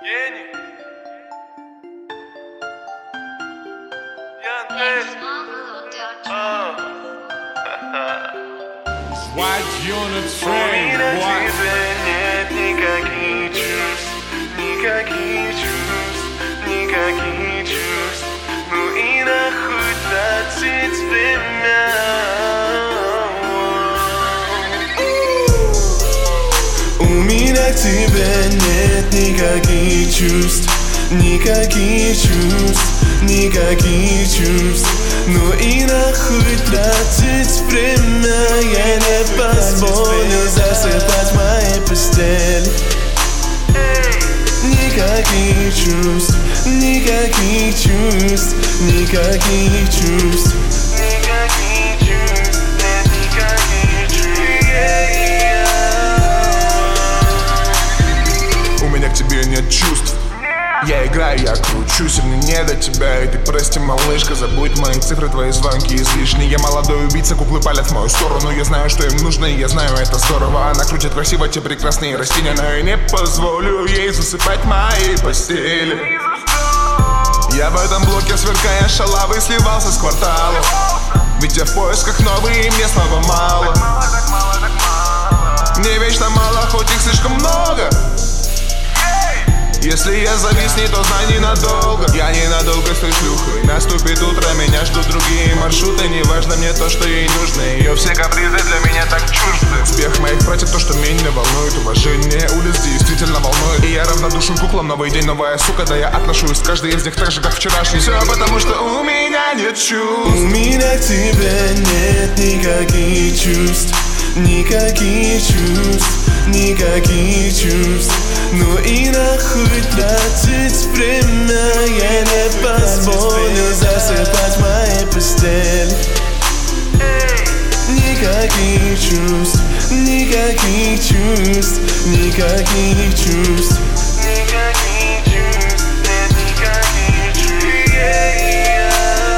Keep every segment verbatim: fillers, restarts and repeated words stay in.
Гений. Яндекс. А. White unit У train, меня к what? тебе нет никаких чувств, никаких чувств, никаких чувств. Ну и нахуй тратить время. У меня к тебе нет никаких чувств, никаких чувств, никаких чувств. Ну и нахуй тратить время. Я не позволю засыпать в моей постели. Никаких чувств, никаких чувств, никаких чувств. Никаких чувств, нет никаких чувств. У меня к тебе нет чувств. Я играю, я кручусь, мне не до тебя. И ты прости, малышка, забудь мои цифры, твои звонки излишни. Я молодой убийца, куклы палят в мою сторону. Я знаю, что им нужно, и я знаю, это здорово. Она крутит красиво те прекрасные растения, но я не позволю ей засыпать в моей постели. Я в этом блоке, сверкая шалавой, сливался с квартала. Ведь я в поисках новый, и мне слова мало. Мне вечно мало, хоть их слишком много. Если я завис, не то знай ненадолго. Я ненадолго стою шлюхой. Наступит утро, меня ждут другие маршруты. Не важно мне то, что ей нужно. Ее все капризы для меня так чужды. Успех моих братьев, то, что меня волнует. Уважение улиц действительно волнует. И я равнодушен куклам, новый день, новая сука. Да я отношусь к каждой из них так же, как вчерашний. Все потому, что у меня нет чувств. У меня к тебе нет никаких чувств, никаких чувств, никаких чувств. Ну и нахуй тратить время. Я не позволю засыпать в моей постели. Никаких чувств, никаких чувств, никаких чувств. Никаких чувств, нет никаких чувств.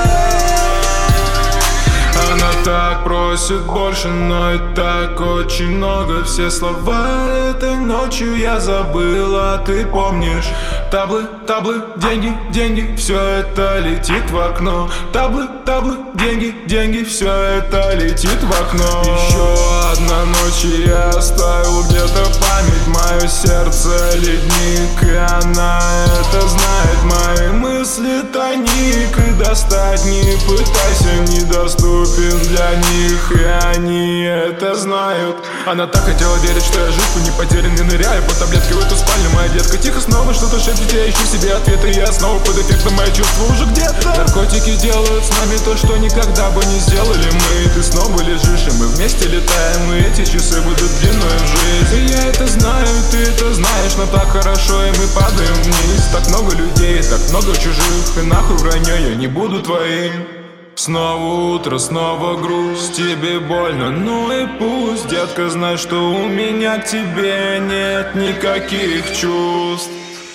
Она так просит больше, но и так очень много. Все слова этой ночью я забыла, ты помнишь? Таблы, таблы, деньги, деньги, все это летит в окно. Таблы, таблы, деньги, деньги, все это летит в окно. Еще одна ночь, и я оставил где-то память. Мое сердце ледник, и она это знает. Мои мысли тайник, и достать не пытайся, недоступен для них, и они это знают. Она так хотела верить, что я жив и не потерян, не ныряю по таблетке в эту спальню. Моя детка тихо снова что-то шепчет, я ищу себе ответы. Я снова под эффектом, мои чувства уже где-то. Наркотики делают с нами то, что никогда бы не сделали мы. И ты снова лежишь, и мы вместе летаем, и эти часы будут длиной в жизнь. И я это знаю, и ты это знаешь, но так хорошо, и мы падаем вниз. Так много людей, так много чужих, и нахуй вранье, я не буду твоим. Снова утро, снова грусть, тебе больно, ну и пусть. Детка, знай, что у меня к тебе нет никаких чувств.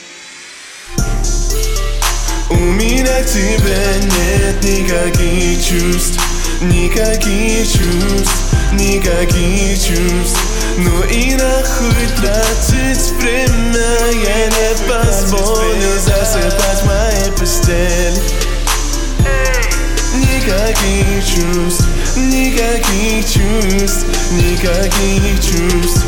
У меня к тебе нет никаких чувств, никаких чувств, никаких чувств. Ну и нахуй тратить время. Я не позволю засыпать в моей постели. Никаких чувств, никаких чувств, никаких чувств.